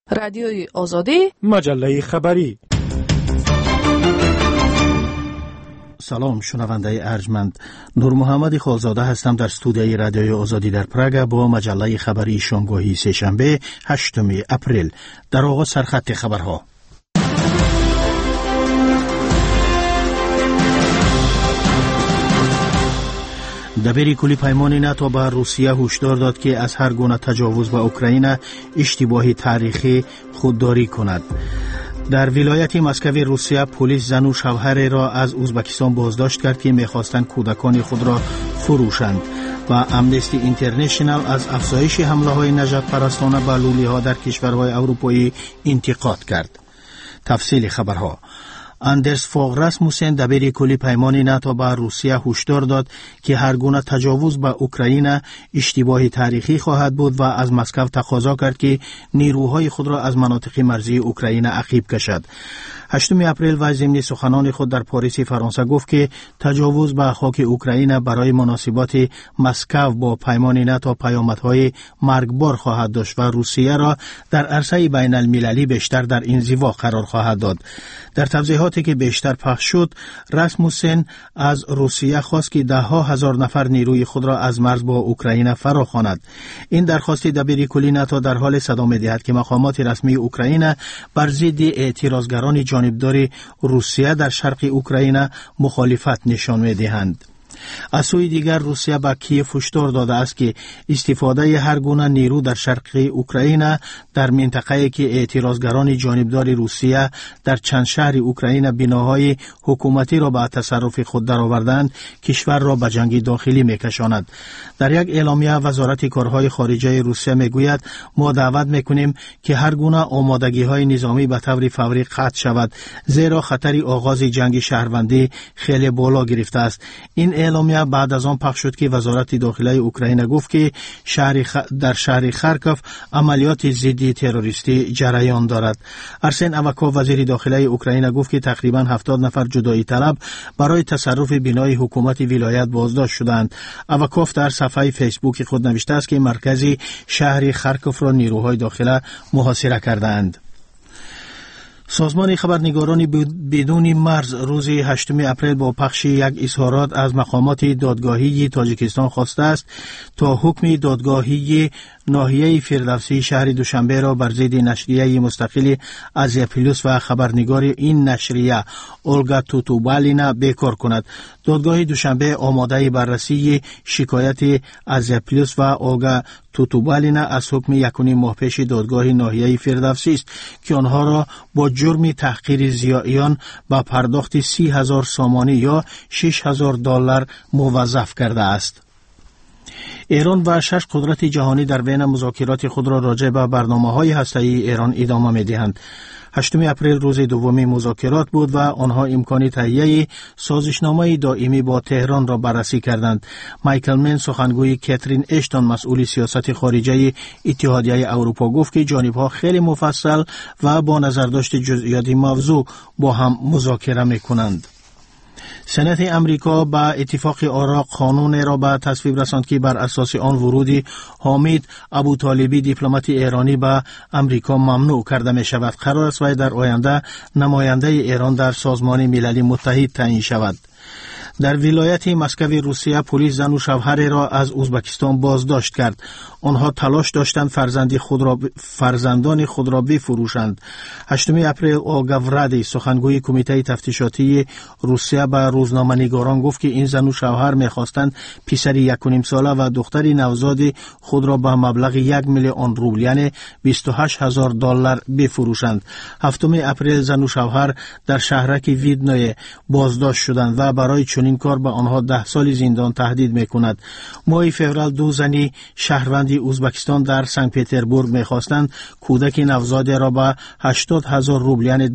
رادیوی آزادی، مجله خبری. سلام شنونده ارجمند، نور محمد خالزاده هستم در استودیوی رادیوی آزادی در پراگ با مجله خبری شامگاهی سه‌شنبه 8 اپریل. در آغاز سرخط خبرها. دبیر کلی پیمان ناتو به روسیه هشدار داد که از هر گونه تجاوز به اوکراین اشتباهی تاریخی خودداری کند. در ولایت مسکو روسیه پلیس زن و شوهر را از ازبکستان بازداشت کرد که می‌خواستند کودکان خود را فروشند. و امنستی اینترنشنال از افزایش حمله‌های نژاد پرستانه به لولی‌ها در کشورهای اروپایی انتقاد کرد. تفصیل خبرها. اندرس فوغ راسموسن دبیر کلی پیمان ناتو به روسیه هشدار داد که هر گونه تجاوز به اوکراین اشتباهی تاریخی خواهد بود و از مسکو تقاضا کرد که نیروهای خود را از مناطق مرزی اوکراین عقب کشد. 8 اپریل و ضمن سخنان خود در پاریس فرانسه گفت که تجاوز به خاک اوکراین برای مناسبات مسکو با پیمان ناتو پیامدهای مرگبار خواهد داشت و روسیه را در عرصه بین المللی بیشتر در انزوا قرار خواهد داد. در توضیحاتی که بیشتر پخش شد، راسموسن از روسیه خواست که ده ها هزار نفر نیروی خود را از مرز با اوکراین فراخواند. این درخواست دبیر کلی ناتو در حال صدا می‌دهد که مقامات رسمی اوکراین بر ضد اعتراضگران جانبدار روسیه در شرق اوکراین مخالفت نشان می‌دهند. از سوی دیگر روسیه به کیف هشدار داده است که استفاده هر گونه نیرو در شرق اوکراین در منطقه‌ای که اعتراضگران جانبدار روسیه در چند شهر اوکراین بناهای حکومتی را به تصرف خود درآوردند کشور را به جنگ داخلی می‌کشاند. در یک اعلامیه وزارت کارهای خارجه روسیه میگوید ما دعوت می‌کنیم که هر گونه آمادگی‌های نظامی به طور فوری قطع شود زیرا خطر آغاز جنگ شهروندی خیلی بالا گرفته است. این اعلامیه بعد از آن پخش شد که وزارت داخلی اوکراین گفت که در شهر خارکوف عملیات ضد تروریستی جریان دارد. ارسن اوکاف وزیر داخلی اوکراین گفت که تقریباً 70 نفر جدایی طلب برای تصرف بنای حکومت ولایت بازداشت شدند. اوکاف در صفحه فیسبوک خود نوشته است که مرکزی شهر خارکوف را نیروهای داخلی محاصره کردند. سازمان خبرنگاران بدون مرز روز 8 اپریل با پخش یک اظهارات از مقامات دادگاهی تاجیکستان خواسته است تا حکم دادگاهی ناحیه فردوسی شهر دوشنبه را بر ضد نشریه مستقل آزیا پلوس و خبرنگار این نشریه اولگا توتوبالینا بیکار کند. دادگاه دوشنبه آماده بررسی شکایت آزیا پلوس و اولگا توتوبالینا از حکم 1.5 ماه پیش دادگاه ناحیه فردوسی است که آنها را با جرم تحقیر ضیاعیان با پرداخت 30,000 سامانی یا $6,000 موظف کرده است. ایران و 6 قدرت جهانی در بین مذاکرات خود را راجع به برنامه‌های هسته‌ای ایران ادامه می‌دهند. 8 اپریل روز دوم مذاکرات بود و آنها امکان تهیه سازشنامه دائمی با تهران را بررسی کردند. مایکل من سخنگوی کاترین اشتون مسئول سیاست خارجه اتحادیه اروپا گفت که جانب‌ها خیلی مفصل و با نظرداشت جزئیات موضوع با هم مذاکره می‌کنند. سنت امریکا با اتفاق آراق قانون را به تصویب رساند که بر اساس آن ورود حامد ابوطالبی دیپلمات ایرانی به امریکا ممنوع کرده می شود. قرار است وی در آینده نماینده ایران در سازمان ملل متحد تعیین شود. در ولایت مسکو روسیه پلیس زن و شوهر را از ازبکستان بازداشت کرد. آنها تلاش داشتند فرزندان خود را بفروشند. 8 اپریل اولگا ورادی سخنگوی کمیته تفتیشاتی روسیه به روزنامه‌نگاران گفت که این زن و شوهر می‌خواستند پسر 1.5 ساله و دختر نوزاد خود را به مبلغ 1 میلیون روبل یعنی $28,000 بفروشند. 7 اپریل زن و شوهر در شهرک ویدنای بازداشت شدند و برای چنین کار به آنها 10 سال زندان تهدید می‌کند. ماه فوریه 2 زنی شهروند ازبکستان در سن پترزبورگ می‌خواستند کودک نوزاد را به 80,000 روبل یعنی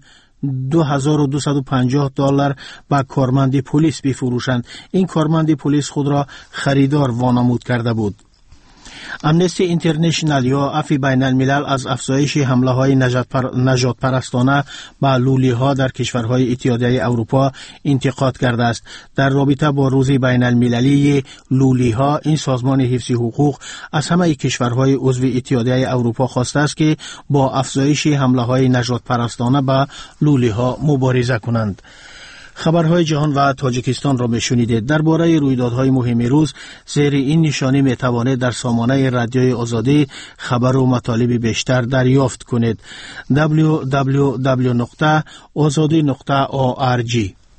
$2,250 به کارمند پلیس بفروشند. این کارمند پلیس خود را خریدار وانمود کرده بود. امنستی اینترنشنال یا عفو بین الملل از افزایش حمله های نژاد پرستانه به لولی ها در کشورهای اتحادیه اروپا انتقاد کرده است. در رابطه با روز بین المللی لولی ها، این سازمان حفظ حقوق از همه کشورهای عضو اتحادیه اروپا خواسته است که با افزایش حمله های نژاد پرستانه به لولی ها مبارزه کنند. خبرهای جهان و تاجیکستان را میشنیدید. درباره رویدادهای مهم روز زیر این نشانی میتوانید در سامانه رادیوی آزادی خبر و مطالب بیشتر دریافت کنید. www.azadi.org.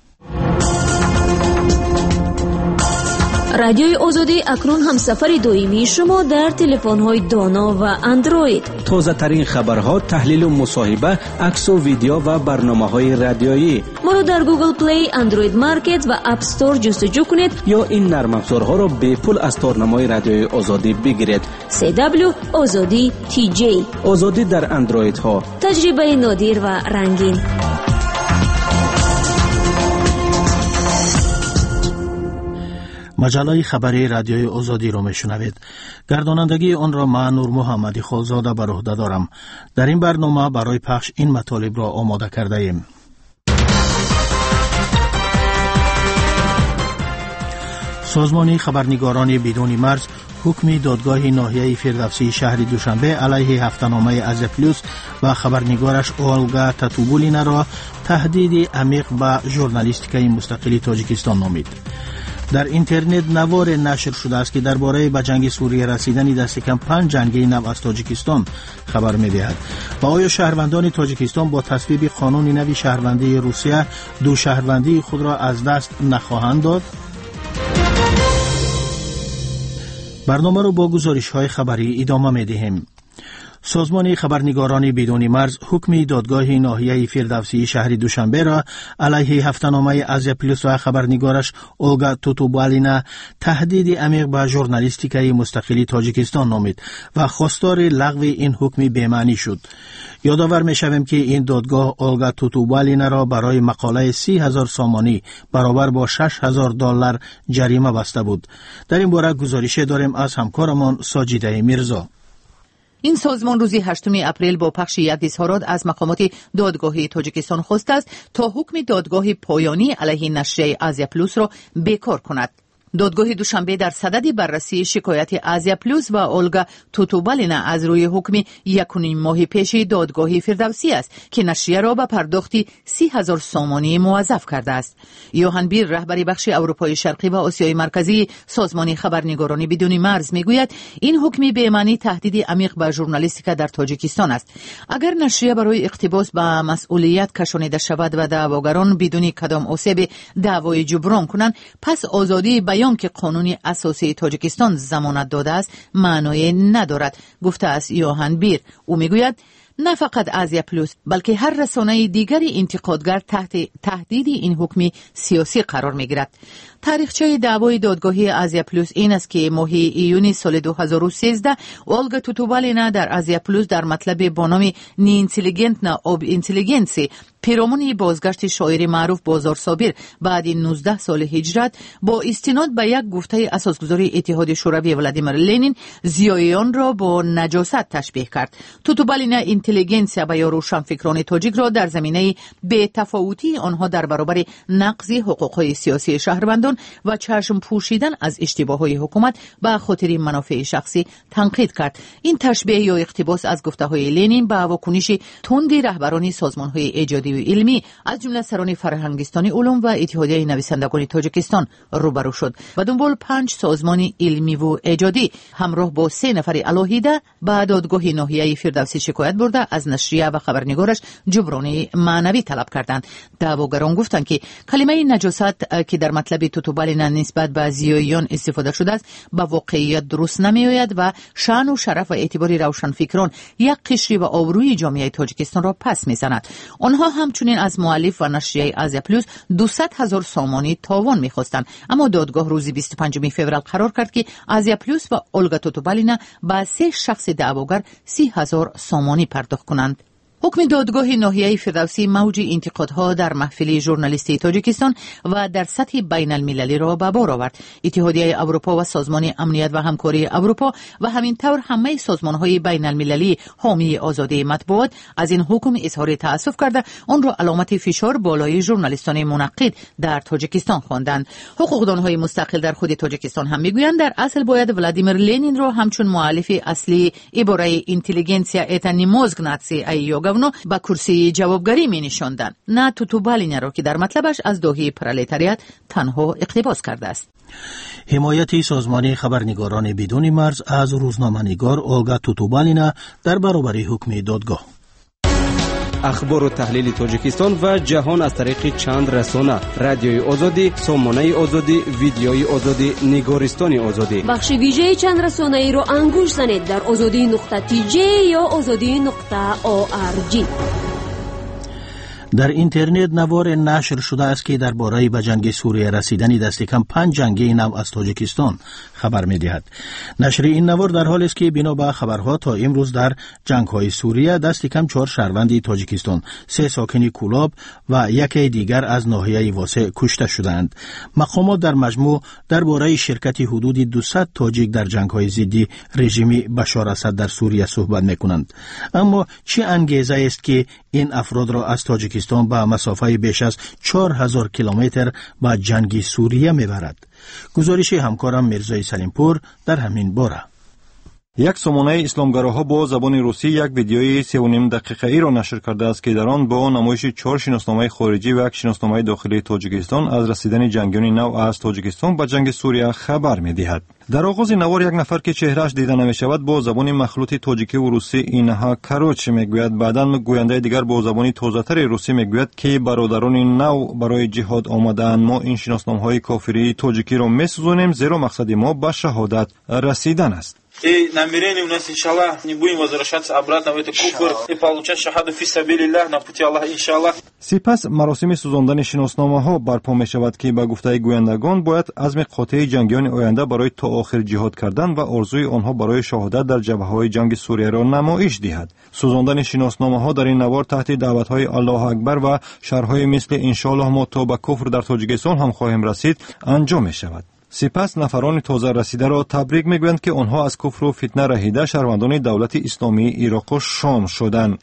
رادیوی آزادی اکنون هم سفر دائمی شما در تلفن‌های دانا و اندروید. تازه ترین خبرها، تحلیل و مصاحبه، عکس و ویدیو و برنامه‌های رادیویی. ما رو در گوگل پلی، اندروید مارکت و اپ استور جستجو کنید یا این نرم افزارها را به پول از تارنمای رادیوی آزادی بگیرید. CW آزادی TJ. آزادی در اندروید ها. تجربه نادر و رنگین. مجله خبری رادیوی آزادی را میشنوید. گردانندگی آن را من نور محمدی خالزاده بر عهده دارم. در این برنامه برای پخش این مطالب را آماده کرده ایم. سازمان خبرنگاران بدون مرز حکم دادگاه ناحیه فردوسی شهر دوشنبه علیه هفته‌نامه از پلوس و خبرنگارش اولگا تاتوبولینا را تهدید عمیق به ژورنالیستیکای مستقل تاجیکستان نامید. در اینترنت نوار نشر شده است که درباره به جنگ سوریه رسیدن دست کم 5 جنگی نو از تاجیکستان خبر می‌دهد. و آیا شهروندان تاجیکستان با تصویب قانون نوی شهروندی روسیه دو شهروندی خود را از دست نخواهند داد؟ برنامه را با گزارش‌های خبری ادامه می‌دهیم. سازمان خبرنگاران بدون مرز حکم دادگاه ناحیه فردوسی شهر دوشنبه را علیه هفته‌نامه آزیا پلوس و خبرنگارش اولگا توتوبالینا تهدید عمیق به ژورنالیستیکای مستقل تاجیکستان نامید و خواستار لغو این حکم بی‌معنی شد. یادآور می‌شویم که این دادگاه اولگا توتوبالینا را برای مقاله 30,000 سامانی برابر با $6,000 جریمه بسته بود. در این باره گزارش داریم از همکارمان ساجیده میرزا. این سازمان روز 8 اپریل با پخش یک اظهارات از مقامات دادگاهی تاجیکستان خواسته است تا حکم دادگاه پایانی علیه نشریه آزیا پلوس را بیکار کند. دادگاه دوشنبه در صدد بررسی شکایت آزیا پلوس و اولگا توتوبالینا از روی حکم 1.5 ماه پیش دادگاه فردوسی است که نشریه را به پرداختی 30,000 سامانی موظف کرده است. یوهان بیر، رهبر بخش اروپای شرقی و آسیای مرکزی سازمان خبرنگاران بدون مرز، میگوید این حکم بی‌معنی تهدید عمیق به ژورنالیستیک در تاجیکستان است. اگر نشریه برای اقتباس به مسئولیت کشانیده شود و دعواگران بدون کدام آسیب دعوای جبران کنند، پس آزادی بیان که قانون اساسی تاجیکستان ضمانت داده است معنی ندارد، گفته است یوهان بیر. او میگوید نه فقط آزیا پلوس بلکه هر رسانه دیگری انتقادگر تحت تهدید این حکم سیاسی قرار میگیرد. تاریخچه دعوای دادگاهی آزیا پلوس این است که ماه ایون سال 2013 اولگا توتوبالینا در آزیا پلوس در مطلب با نام نی اینتلیگنت نه اوب اینتلیگنسی پیرامون بازگشت شاعر معروف بازار صابر بعد 19 سال هجرت با استناد به یک گفته اساسگذار اتحاد شوروی ولادیمیر لنین زیایان را با نجاست تشبیه کرد. توتوبالینا اینتلیگنسیا و روشنفکران تاجیک را در زمینه بی‌تفاوتی آنها در برابر نقض حقوق‌های سیاسی شهروندان و چشم پوشیدن از اشتباه‌های حکومت به خاطر منافع شخصی تنقید کرد. این تشبیه یا اقتباس از گفته‌های لنین به واکنش تند رهبران سازمان‌های ایجادی و علمی از جمله سران فرهنگستانی علوم و اتحادیه نویسندگان تاجیکستان روبرو شد و دنبال 5 سازمان علمی و ایجادی همراه با 3 نفر علاهیده به دادگاه ناحیه فردوسی شکایت برده از نشریه و خبرنگارش جبران معنوی طلب کردند. دعواگران گفتند که کلمه نجاست که در مطلب توتوبالینا نسبت به زیایان استفاده شده است با واقعیت درست نمیآید و شأن و شرف و اعتبار روشنفکران یک قشری و آبروی جامعه تاجیکستان را پس میزند. آنها همچنین از مؤلف و نشریه آزیا پلوس 200,000 سامانی تاوان میخواستند، اما دادگاه روز 25 فوریه قرار کرد که آزیا پلوس و اولگا توتوبالینا با 3 شخص دعواگر 30,000 سامانی پرداخت کنند. حکم دادگاه ناحیه فردوسی موج انتقادها در محفل ژورنالیستی تاجیکستان و در سطح بین المللی را به بار آورد. اتحادیه اروپا و سازمان امنیت و همکاری اروپا و همینطور همه سازمان‌های بین المللی حامی آزادی مطبوعات از این حکم اظهار تأسف کرده آن را علامت فشار بالای ژورنالیستان منعقد در تاجیکستان خواندند. حقوقدان‌های مستقل در خود تاجیکستان هم میگویند در اصل باید ولادیمیر لنین را همچون مؤلف اصلی عباره اینتلیگنسیا اتنی موزگ ناتسی ایوگاونو به کرسی جوابگری می نشاندند، نه توتوبالینه را که در مطلبش از داهی پرولتاریات تنها اقتباس کرده است. حمایت سازمان خبرنگاران بدون مرز از روزنامه‌نگار اولگا توتوبالینا در برابر حکم دادگاه. اخبار و تحلیل تاجیکستان و جهان از طریق چند رسانه: رادیوی آزادی، سامانه آزادی، ویدیوی آزادی، نگارستان آزادی. بخش ویژه چند رسانه ای را انگوش زنید در azadi.tj یا azadi.org. در اینترنت نوار نشر شده است که درباره به جنگ سوریه رسیدن دست کم 5 جنگی نو از تاجیکستان خبر می‌دهد. نشر این نوار در حالی است که بنا به خبرها تا امروز در جنگ‌های سوریه دست کم 4 شهروند تاجیکستان، 3 ساکن کولاب و یکی دیگر از ناحیه واسع کشته شدند. مقامات در مجموع درباره شرکت حدود 200 تاجیک در جنگ‌های ضد رژیم بشار اسد در سوریه صحبت می‌کنند. اما چه انگیزه است که این افراد را از تاجیکستان به مسافه بیش از 4000 کیلومتر به جنگ سوریه میبرد؟ گزارش همکارم میرزای سلیمپور در همین باره. یک سامانه اسلامگراها با زبان روسی یک ویدیوی 3.5 دقیقه‌ای را نشر کرده است که در آن با نمایش 4 شناسنامه خارجی و یک شناسنامه داخلی تاجیکستان از رسیدن جنگیان نو از تاجیکستان به جنگ سوریه خبر می‌دهد. در آغاز نوار یک نفر که چهرهش دیده نمی‌شود با زبان مخلوط تاجیکی و روسی اینها کروچ میگوید. بعداً گوینده دیگر با زبان تازه‌تر روسی میگوید که برادران نو برای جهاد آمدند. ما این شناسنامه‌های کافری تاجیکی را می‌سوزانیم زیرا مقصد ما به شهادت رسیدن است. И намерение у нас, иншаллах, не будем возвращаться обратно в этот куфр и получать шахаду фи сабилиллах на пути Аллаха, иншаллах. سپس مراسم سوزاندن شناسنامه‌ها برپا می‌شود که به گفته گویندگان باید عزم قاطع جنگیان آینده برای تا آخر جهاد کردن و آرزوی آنها برای شهادت در جبهه‌های جنگ سوریه را نمایش دهد. سوزاندن شناسنامه‌ها در این نوار تحت دعوت‌های الله اکبر و شرح‌های مثل انشالله ما تا به کفر در تاجیکستان هم خواهیم رسید انجام می‌شود. سپس نفران تازه رسیده را تبریک میگویند که آنها از کفر و فتنه رهیده شهروندان دولت اسلامی عراق و شام شدند.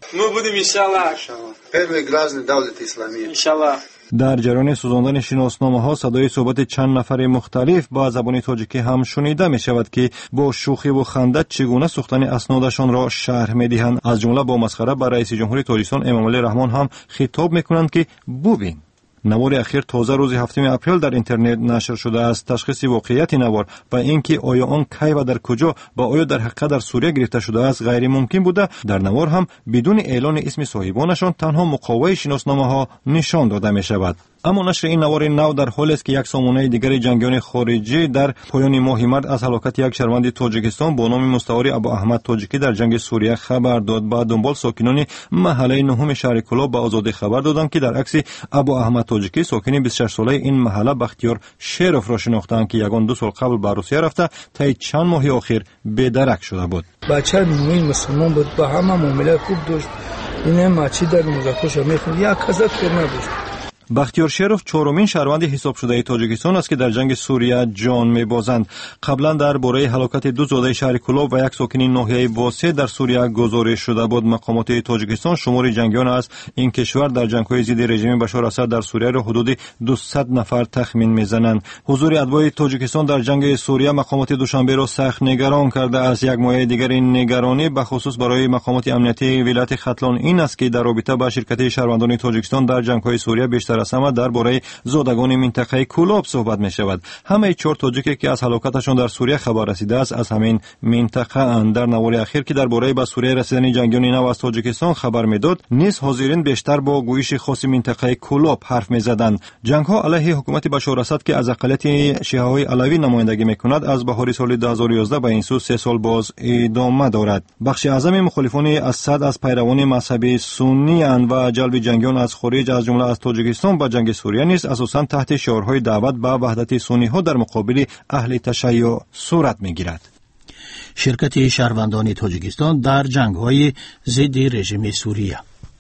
در جریان سوزاندن شناسنامه‌ها صدای صحبت چند نفر مختلف با زبان تاجیکی هم شنیده می شود که با شوخی و خنده چگونه سوختن اسنادشان را شرح می‌دهند. از جمله با مسخره به رئیس جمهوری تاجیکستان امامعلی رحمان هم خطاب می‌کنند که ببین. نوار اخیر تازه روز 7 اپریل در اینترنت نشر شده است. تشخیص واقعیت نوار و اینکه آیا آن کی و در کجا و آیا در حقیقت در سوریه گرفته شده است غیر ممکن بوده. در نوار هم بدون اعلان اسم صاحبانشان تنها مقاومه شناسنامه‌ها نشان داده می شود. اما نشر این نوار نو در حالی است که یک سامانه دیگر جنگیان خارجی در پایان ماه مارس از هلاکت یک شهروند تاجیکستان با نام مستعار ابو احمد تاجیکی در جنگ سوریه خبر داد. با دنبال ساکنان محله نهم شهر کلاب به آزادی خبر دادند که در عکس ابو احمد تاجیکی ساکن 26 ساله این محله بختیار شیروف را شناختند که یگان 2 سال قبل به روسیه رفته تا چند ماه اخیر بدرک شده بود. بچه مومن مسلمان بود، با همه معامله خوب داشت. این ماچی در مذاکره‌اش میخوند، یک کزت کار نداشت. بختیار شیروف 4مین شهروند حساب شده تاجیکستان است که در جنگ سوریه جان می‌بازند. قبلا درباره هلاکت 2 زاده شهر کلاب و یک ساکن ناحیه واسع در سوریه گزارش شده بود. مقامات تاجیکستان شمار جنگیان از این کشور در جنگ‌های ضد رژیم بشار اسد در سوریه را حدود 200 نفر تخمین می‌زنند. حضور اتباع تاجیکستان در جنگ سوریه مقامات دوشنبه را سخت نگران کرده است. یک مایه دیگر این نگرانی به خصوص برای مقامات امنیتی ولایت ختلان این است که در رابطه با شرکت شهروندان تاجیکستان در جنگ‌های سوریه بیشتر از همه درباره زادگان منطقه کولاب صحبت می شود. همه 4 تاجیکی که از هلاکتشان در سوریه خبر رسیده است از همین منطقه اند. در نوار اخیر که درباره به سوریه رسیدن جنگیان نو از تاجیکستان خبر میداد، نیز حاضرین بیشتر با گویش خاص منطقه کولاب حرف میزدند. جنگ‌ها علیه حکومت بشار اسد که از اقلیت شیعه‌های علوی نمایندگی میکند از بهار سال 2011 به این سو 3 سال باز ادامه دارد. بخش اعظم مخالفان اسد از پیروان مذهب سنی اند و جلب جنگیان از خارج از جمله از تاجیکستان به جنگ سوریه نیز اساساً تحت شعارهای دعوت به وحدت سنی ها در مقابل اهل تشیع صورت میگیرد. شرکت شهروندان تاجیکستان در جنگ‌های ضد رژیم سوریه.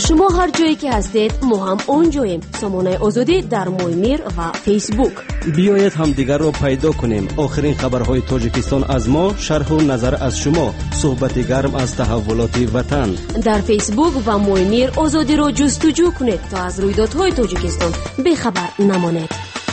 شما هر جایی که هستید ما هم اونجاییم. سامانه آزادی در مویمیر و فیسبوک. بیایید هم دیگر رو پیدا کنیم. آخرین خبرهای تاجیکستان از ما، شرح و نظر از شما، صحبت گرم از تحولات وطن. در فیسبوک و مویمیر آزادی رو جستجو کنید تا از رویدادهای تاجیکستان بیخبر نمانید.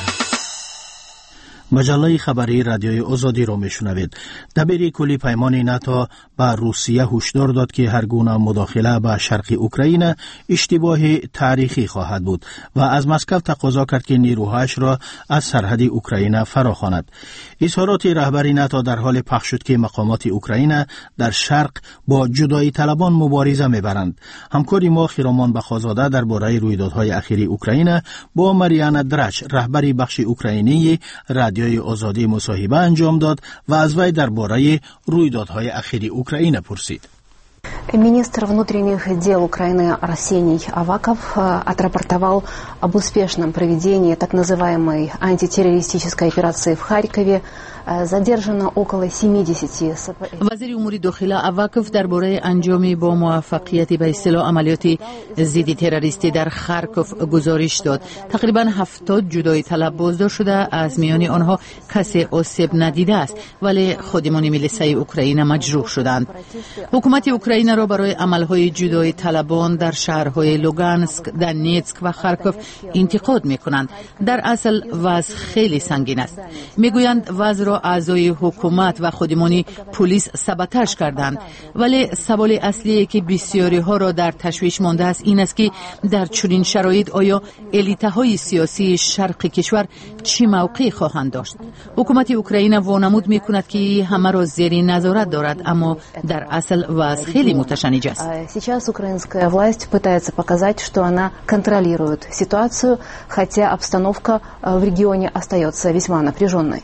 مجله خبری رادیوی آزادی را میشنوید. دبیر کلی پیمان ناتو به روسیه هشدار داد که هر گونه مداخله به شرق اوکراین اشتباه تاریخی خواهد بود و از مسکو تقاضا کرد که نیروهایش را از سرحد اوکراین فراخواند. اظهارات رهبر ناتو در حال پخش شد که مقامات اوکراین در شرق با جدایی طلبان مبارزه میبرند. همکاری ما خیرامان بخازاده درباره رویدادهای اخیر اوکراین با ماریانا دراچ رهبر بخش اوکراینی رادیوی آزادی مصاحبه انجام داد و از وی درباره رویدادهای اخیر اوکراین پرسید. Министр внутренних дел Украины Арсений Аваков отрапортовал об успешном проведении так называемой антитеррористической операции в Харькове. Задержано около 70. وزیر امور داخله اوکف درباره انجام با موفقیت به اصطلاح عملیات ضد تروریستی در خارکوف گزارش داد. تقریبا 70 جدایی طلب بازداشت شده، از میان آنها کسی آسیب ندیده است، ولی خادمان میلیسای اوکراین مجروح شدند. حکومت اوکراین را برای عملهای جدایی طلبان در شهرهای لوگانسک، دونیتسک و خارکوف انتقاد میکنند. در اصل وضع خیلی سنگین است. میگویند وضع را اعضای حکومت و خودمان پلیس سابوتاژ کردند، ولی سوال اصلی که بسیاری ها را در تشویش مانده است این است که در چنین شرایط آیا الیت‌های سیاسی شرق کشور چه موقعی خواهند داشت؟ حکومت اوکراین وانمود میکند که همه را زیر نظارت دارد، اما در اصل وضع خیلی متشنج است. Сейчас украинская власть пытается показать, что она контролирует ситуацию, хотя обстановка в регионе остается весьма напряженной.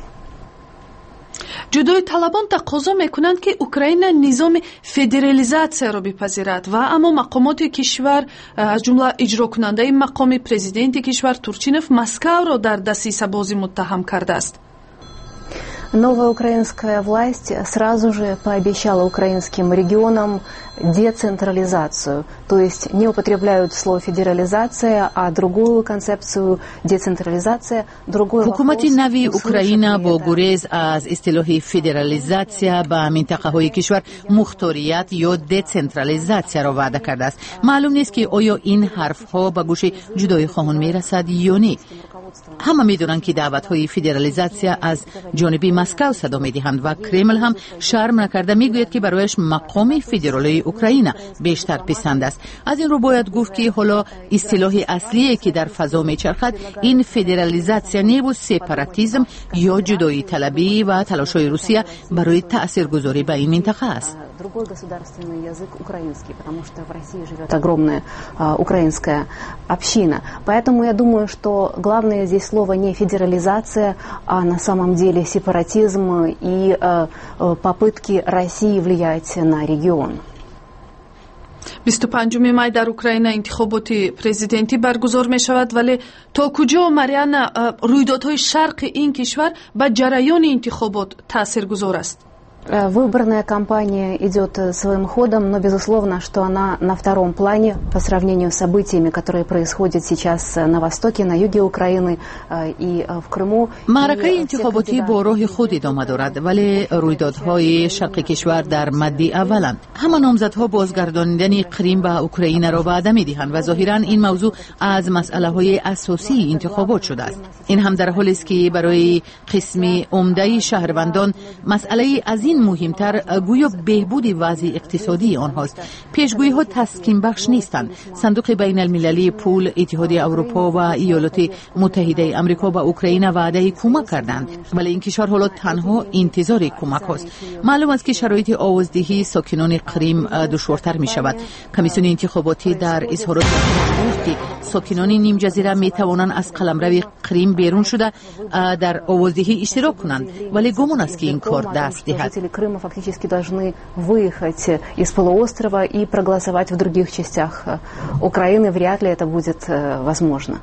جدای طلبان تقاضا میکنند که اوکراین نظام فدرالیزاسیا را بپذیرد و اما مقامات کشور از جمله اجرا کننده مقام پرزیدنت کشور تورچینوف مسکو را در دسیسه‌بازی متهم کرده است. Новая украинская власть сразу же пообещала украинским регионам децентрализацию, то есть не употребляют слово федерализация, а другую концепцию децентрализация, другой вопрос. حکومت نوی اوکراین با گریز از اصطلاح فدرالیزاسیا به منطقه‌های کشور مختاریت یا دسنترالیزاسیا را وعده کرده است. معلوم نیست که آیا این حرف‌ها به گوش جدای خواهان میرسد یا نه. همه میدونند که دعوت‌های فدرالیزاسیا از جانب مسکو صدا می‌دهند و کرمل هم شرم نکرده میگوید که برایش مقام فدرالی اوکراین بیشتر پسند است. از این رو باید گفت که حالا اصطلاح اصلی که در فضا میچرخد این فدرالیزاسیا نیست، سپاراتیسم یا جدایی طلبی و تلاش‌های روسیه برای تاثیرگذاری به این منطقه است. Другой государственный язык украинский, потому что в России живет огромная украинская община. Поэтому я думаю, что главное здесь слово не федерализация, а на самом деле сепаратизм и попытки России влиять на регион. 25 مای در اوکراین انتخابات پرزیدنتی برگزار می شود، ولی تا کجا ماریانا رویدادهای شرق این کشور به جریان انتخابات تاثیرگذار است؟ Выборная кампания идет своим ходом, но безусловно, что она на втором плане по сравнению с событиями, которые происходят сейчас на востоке, на юге Украины и в Крыму. معرکه انتخاباتی با راه خود ادامه دارد، ولی رویدادهای شرق کشور در مد اولند. همه نامزدها بازگرداندن کریم به اوکراین را وعده می‌دهند و ظاهراً این موضوع از مسئله‌های اساسی انتخابات شده است. این هم در حالی است که برای قسمی عمده شهروندان مسئله از این مهمتر گویا بهبود وضع اقتصادی آنهاست. پیشگویی‌ها تسکین بخش نیستند. صندوق بین المللی پول، اتحادیه اروپا و ایالات متحده آمریکا به اوکراین وعده کمک کردند، ولی این کشور حالا تنها انتظار کمک است. معلوم است که شرایط آوازدهی ساکنان کریم دشوارتر می شود. کمیسیون انتخاباتی در اظهارات گفت که ساکنان نیم جزیره می توانند از قلمرو کریم بیرون شده در آوازدهی اشتراک کنند، ولی گمان است که این کار دست دهد. Крыма фактически должны выехать из полуострова и проголосовать в других частях Украины. Вряд ли это будет возможно.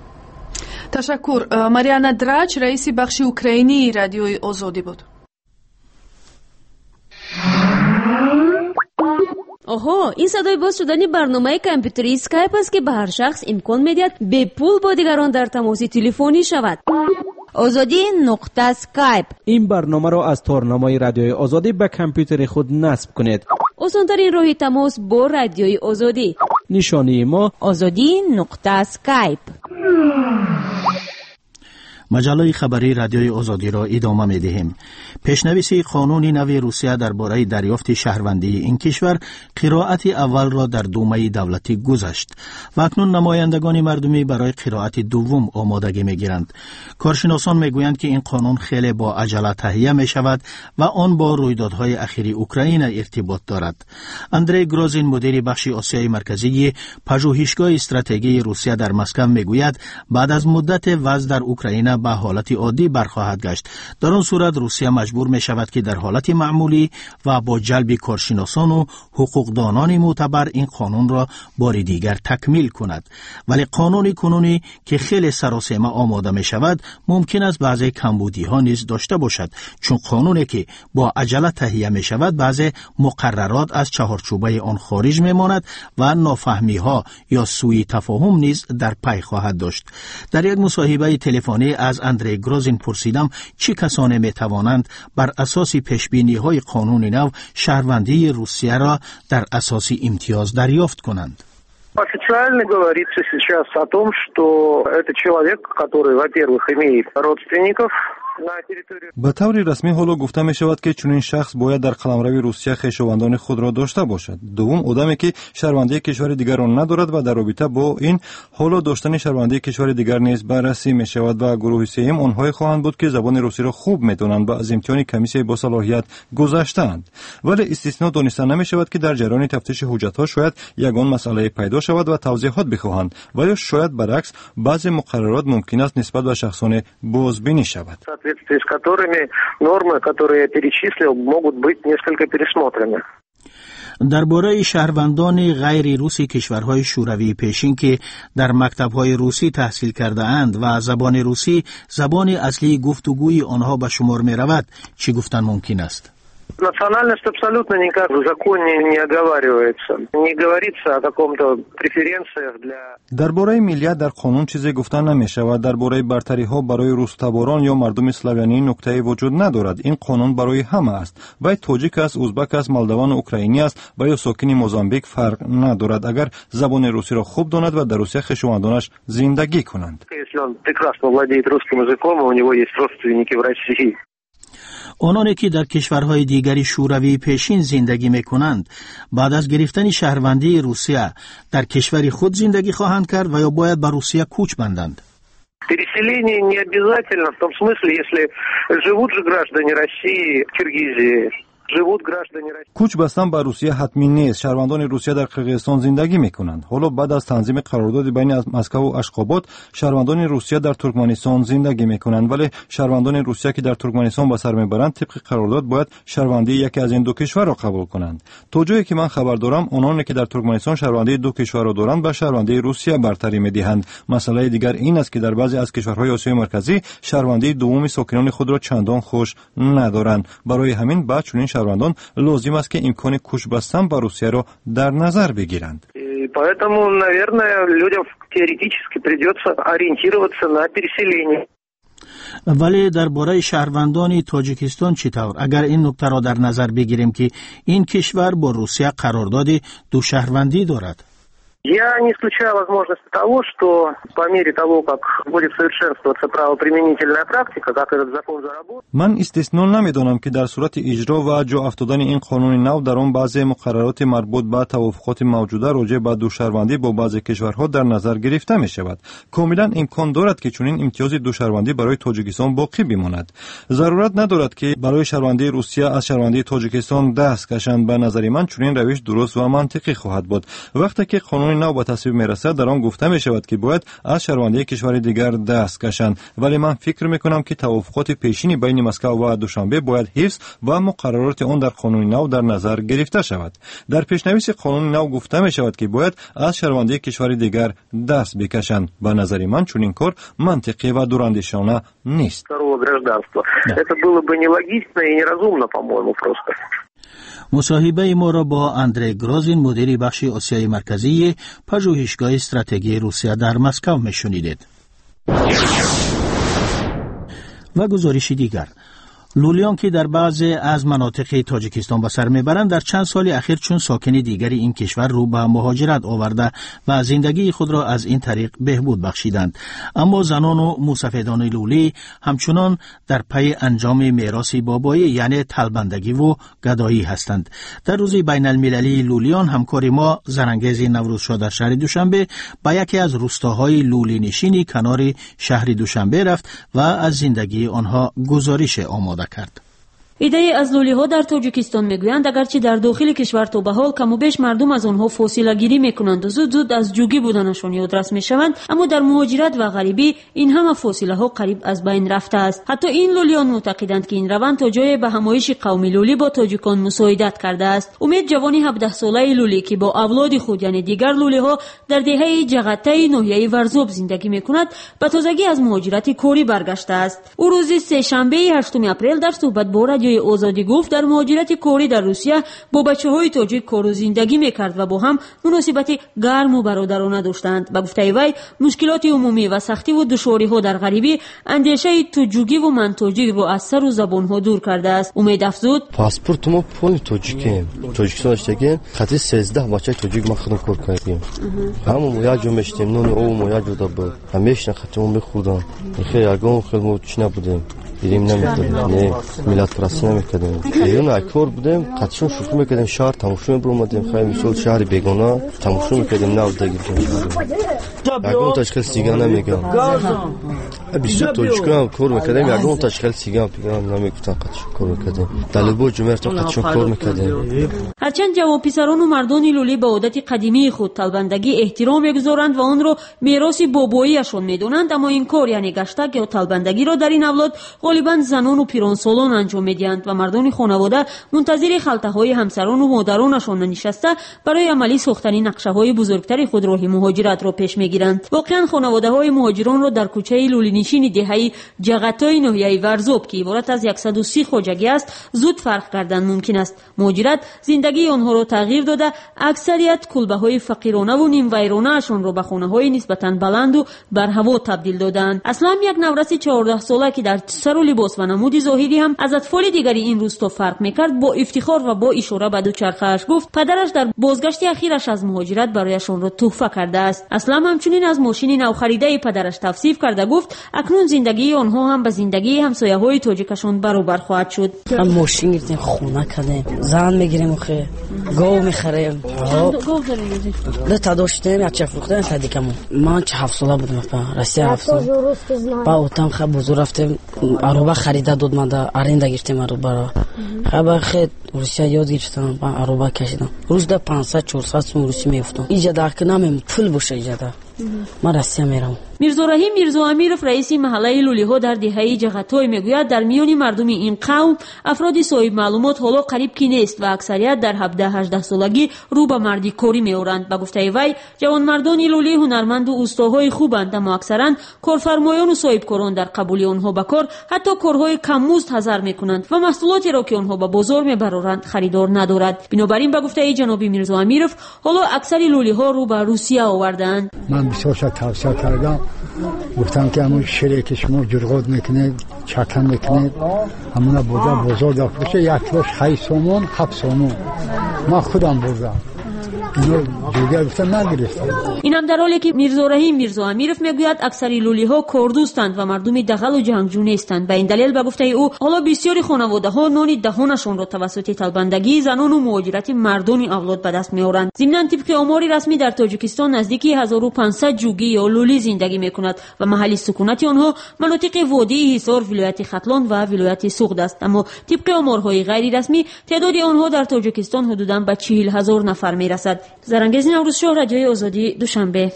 تشکر. ماریانا دراچ رئیس بخش اوکراینی رادیوی آزادی بود. آها، این صدای باز شدن برنامه کامپیوتری اسکایپ است که به هر شخص امکان میدهد به پول با دیگران در تماس تلفنی شود. آزادی نقطه اسکایپ. این برنامه را از تارنمای رادیوی آزادی به کامپیوتر خود نصب کنید. آسان‌ترین راه تماس با رادیوی آزادی. نشانی ما آزادی نقطه اسکایپ. مجله خبری رادیوی آزادی را ادامه می‌دهیم. پیشنویس قانون نو روسیه درباره دریافت شهروندی این کشور قرائت اول را در دومه دولتی گذشت و اکنون نمایندگان مردمی برای قرائت دوم آمادگی می‌گیرند. کارشناسان می‌گویند که این قانون خیلی با عجله تهیه می‌شود و آن با رویدادهای اخیر اوکراین ارتباط دارد. اندری گروزین مدیر بخش آسیای مرکزی پژوهشگاه استراتژی روسیه در مسکو می‌گوید بعد از مدت وضع در اوکراین به حالت عادی برخواهد گشت. در آن صورت روسیه مجبور می شود که در حالت معمولی و با جلب کارشناسان و حقوقدانان معتبر این قانون را بار دیگر تکمیل کند. ولی قانون کنونی که خیلی سراسیمه آماده می شود ممکن است بعضی کمبودی ها نیز داشته باشد، چون قانونی که با عجله تهیه می شود بعضی مقررات از چهارچوبه آن خارج می ماند و نافهمی ها یا سوء تفاهم نیز در پی خواهد داشت. در یک مصاحبه تلفنی از اندری گروزین پرسیدم چه کسانی می توانند بر اساس پیشبینی های قانون نو شهروندی روسیه را در اساس امتیاز دریافت کنند. Официально говорится сейчас о том, что это человек, который, во-первых, имеет родственников. به طور رسمی حالا گفته می شود که چنین شخص باید در قلمرو روسیه خویشاوندان خود را داشته باشد. دوم، آدمی که شهروندی کشور دیگر را ندارد و در رابطه با این حالا داشتن شهروندی کشور دیگر نیز بررسی می شود. و گروه سوم آنهایی خواهند بود که زبان روسی را خوب می دانند و از امتحان کمیسیون با صلاحیت گذشتند. ولی استثنا دانسته نمی شود که در جریان تفتیش حجت ها شاید یگان مسئله پیدا شود و توضیحات بخواهند و یا شاید برعکس بعضی مقررات ممکن است نسبت به شخصان بازبینی شود. с которыми нормы, которые я перечислил, могут быть несколько пересмотрены. درباره شهروندان غیر روسی کشورهای شوروی پیشین که در مکتب‌های روسی تحصیل کرده اند و زبان روسی زبان اصلی گفتگوی آنها به شمار می رود، چی گفتن ممکن است؟ Национальность абсолютно никак в законе не оговаривается. Не говорится о каком-то преференциях для... درباره ملیت در قانون چیزی گفته نمی شود. درباره برتری ها برای روس‌تباران یا مردم اسلاویانی نکته وجود ندارد. این قانون برای همه است. و تاجیک است، ازبک است، مولدوان اوکراینی است و یا ساکن موزامبیک فرق ندارد اگر زبان روسی را خوب داند و در روسیه خویشاوندانش زندگی کنند. Если он прекрасно владеет русским языком, у него есть родственники в России. آنانی که در کشورهای دیگری شوروی پیشین زندگی میکنند بعد از گرفتن شهروندی روسیه در کشور خود زندگی خواهند کرد و یا باید به روسیه کوچ بندند؟ Переселение не обязательно в том смысле, если живут же граждане России в Киргизии. کوچ بستن به روسیه حتمی نیست. شهروندان روسیه در قرقیزستان زندگی میکنند. حالا بعد از تنظیم قرارداد بین مسکو و اشخاباد شهروندان روسیه در ترکمنستان زندگی میکنند، ولی شهروندان روسیه که در ترکمنستان به سر میبرند طبق قرارداد باید شهروندی یکی از این دو کشور را قبول کنند. تا جایی که من خبر دارم آنانی که در ترکمنستان شهروندی دو کشور را دارند به شهروندی روسیه برتری میدهند. مسئله دیگر این است که در بعضی از کشورهای آسیای مرکزی شهروندی دوم ساکنان خود را چندان خوش ندارند. برای همین بعد چنین شهروندان لازم است که امکان کوچ بستن با روسیه را در نظر بگیرند. Поэтому, наверное, людям теоретически придется ориентироваться на переселение. ولی درباره شهروندان تاجیکستان چطور؟ اگر این نکته را در نظر بگیریم که این کشور با روسیه قرارداد دو شهروندی دارد. Я не исключаю возможности того, что по мере того, как будет совершенствоваться правоприменительная практика, как этот закон заработает. من استثنا نمیدانم که در صورت اجرا و جا افتادن این قانون نو در آن بعضی مقررات مربوط به توافقات موجوده راجع به دوشهروندی با بعضی کشورها در نظر گرفته می شود. کاملا امکان دارد که چنین امتیاز دوشهروندی برای تاجیکستان باقی بماند. ضرورت ندارد که برای شهروندی روسیه از شهروندی تاجیکستان دست کشند. به نظر من چنین روش درست و منطقی خواهد بود. وقتی که قانون نو به تصویب میرسد در آن گفته می شود که باید از شهروندی کشور دیگر دست کشند، ولی من فکر می کنم که توافقات پیشینی بین مسکو و دوشنبه باید حفظ و مقررات آن در قانون نو در نظر گرفته شود. در پیشنویس قانون نو گفته می شود که باید از شهروندی کشور دیگر دست بکشند. به نظر من چنین کار منطقی و دوراندیشانه نیست. Это было бы нелогично и неразумно, по-моему, просто. مصاحبه ما را با اندری گرازین مدیر بخش آسیای مرکزی پژوهشگاه استراتژی روسیه در مسکو میشنیدید. و گزارش دیگر، لولیان که در بعضی از مناطق تاجیکستان به سر میبرند در چند سال اخیر چون ساکن دیگری این کشور رو به مهاجرت آورده و زندگی خود را از این طریق بهبود بخشیدند، اما زنان و موسفیدان لولی همچنان در پی انجام میراث بابایی یعنی طلبندگی و گدایی هستند. در روز بین المللی لولیان همکار ما زرانگیز نوروزشاه در شهر دوشنبه به یکی از روستاهای لولی نشینی کنار شهر دوشنبه رفت و از زندگی آنها گزارش آماده کرد. ایده از لولی‌ها در تاجیکستان میگویند اگرچه در داخل کشور تا به حال کم و بیش مردم از آنها فاصله گیری میکنند و زود از جوگی بودنشان یادرس میشوند، اما در مهاجرت و غریبی این همه فاصله ها قریب از بین رفته است. حتی این لولیان معتقدند که این روند تا جای به همایش قومی لولی با تاجیکان مساعدت کرده است. امید جوانی 17 ساله لولی که با اولاد خود یعنی دیگر لولی‌ها در دهه جغتای ناحیه ورزوب زندگی میکند، به تازگی از مهاجرت کاری برگشته است. او روز سه شنبه 8 اپریل در صحبت با رادیوی آزادی گفت در مهاجرت کاری در روسیه با بچه‌های تاجیک کار و زندگی میکرد و با هم مناسبت گرم و برادرانه داشتند. به گفته وی مشکلات عمومی و سختی و دشواری‌ها در غریبی اندیشه توجیگی و من تاجیک رو از سر و زبان‌ها دور کرده است. امید افزود پاسپورت ما پول تاجیکیم، تاجیکستان داشتیم، خاطر 13 بچه تاجیک ما خودم کار کردیم. همون یا جو میشتیم نون او مویا جو بود. همیشه خاطر اون بخوردم. خیلی اگه خیلی موچ نبودیم. دیدیم نمی‌دونیم نه میلاد پرستی نمی‌کردیم. ایران اکور بودیم، قطعاً شروع می‌کردیم شهر تماشا می‌بردیم، خیلی مثل شهر بیگانه تماشا می‌کردیم نه دیگه. اگه تشکیل سیگان نمیگم. بیشتر توجکم کار می‌کردیم، اگه تشکیل سیگان پیگام نمیگفتن قطعاً کار می‌کردیم. دلبو جمعه تا قطعاً کار می‌کردیم. هرچند جوان پسران و مردان لولی به عادت قدیمی خود طلبندگی احترام می‌گذارند و آن را میراث باباییشان می‌دانند، اما این کار یعنی گشتک یا طلبندگی را در این اولاد غالباً زنان و پیرانسالان انجام می‌دهند و مردان خانواده منتظر خلطه‌های همسران و مادرانشان نشسته برای عملی ساختن نقشه‌های بزرگتر خود راه مهاجرت را پیش می‌گیرند. واقعاً خانواده‌های مهاجران را در کوچه لولینشین دهه جغتای ناحیه ورزوب که عبارت از 130 خواجگی است زود فرق کردن ممکن است. مهاجرت زندگی آنها را تغییر داده، اکثریت کلبه‌های فقیرانه و نیم ویرانه‌شان را به خانه‌های نسبتاً بلند و برهوا تبدیل دادند. اصلا یک نورس 14 ساله که در سر و لباس و نمود ظاهری هم از اطفال دیگری این روستا فرق میکرد، با افتخار و با اشاره به دوچرخه‌اش گفت پدرش در بازگشت اخیرش از مهاجرت برایشان را تحفه کرده است. اصلا همچنین از ماشین نو خریده پدرش توصیف کرده گفت اکنون زندگی آنها هم به زندگی همسایه‌های تاجیکشان برابر خواهد شد. هم ماشین گرفتیم، خونه کردیم، زن میگیریم و گاو میخریم. گاو داریم. داشتیم یک چه فروختیم صدیقمون. من 7 ساله بودم به روسیه 7 سال. با اوتام خب بزرگ رفتیم. ароба харида дод манда аренда гирифтем аробаро хаба хед русия ёд гирифтам ба ароба кашидам рӯзда 500-400 сум русӣ меуфтам иҷада намем пул боша иҷада ман россия мерам. میرزارحیم میرزاامیرов رئیس محله لولی‌ها در دهه جغتای میگوید در میان مردم این قوم افراد صاحب معلومات حالا قریب کی نیست و اکثریت در 17-18 سالگی رو به مردی کاری می‌آورند. به گفته وی جوانمردان لولی هنرمند و اوستاهای خوبند، اما اکثرا کارفرمایان و صاحبکاران در قبول آنها به کار حتی کارهای کم مزد حاضر می‌کنند و محصولاتی را که آنها به بازار می‌برند خریدار ندارد. بنابراین به گفته جناب میرزاامیرov حالا اکثر لولی‌ها رو به روسیه آوردند. من بسیار توصیه کردم گفتم که همون شیری که شما جرغاد میکنید چکن میکنید همون بازار دافروشه یک کلاش 8 سومون 7 سومون من خودم بردم اینو دیگر گفتم نگرفتم. این هم در حالی که میرزارحیم میرزاامیرov میگوید اکثر لولی‌ها کاردوستند و مردم دغل و جنگجو نیستند. به این دلیل به گفته او حالا بسیاری خانواده‌ها نان دهانشان را توسط طلبندگی زنان و مهاجرت مردان اولاد به دست می‌آورند. ضمناً طبق آمار رسمی در تاجیکستان نزدیک 1500 جوگی یا لولی زندگی می‌کند و محل سکونت آنها مناطق وادی حصار، ولایت ختلان و ولایت سوغد است، اما طبق آمارهای غیر رسمی تعداد آنها در تاجیکستان حدوداً به 40000 نفر می‌رسد. زرانگیز نوروزشاه، رادیوی آزادی، دوشنبه.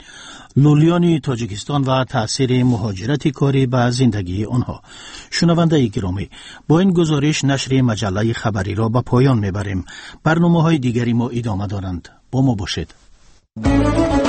لولیان تاجیکستان و تأثیر مهاجرت کاری به زندگی آنها. شنونده گرامی، با این گزارش نشر مجله خبری را به پایان میبریم. برنامه‌های دیگری ما ادامه دارند. با ما باشید.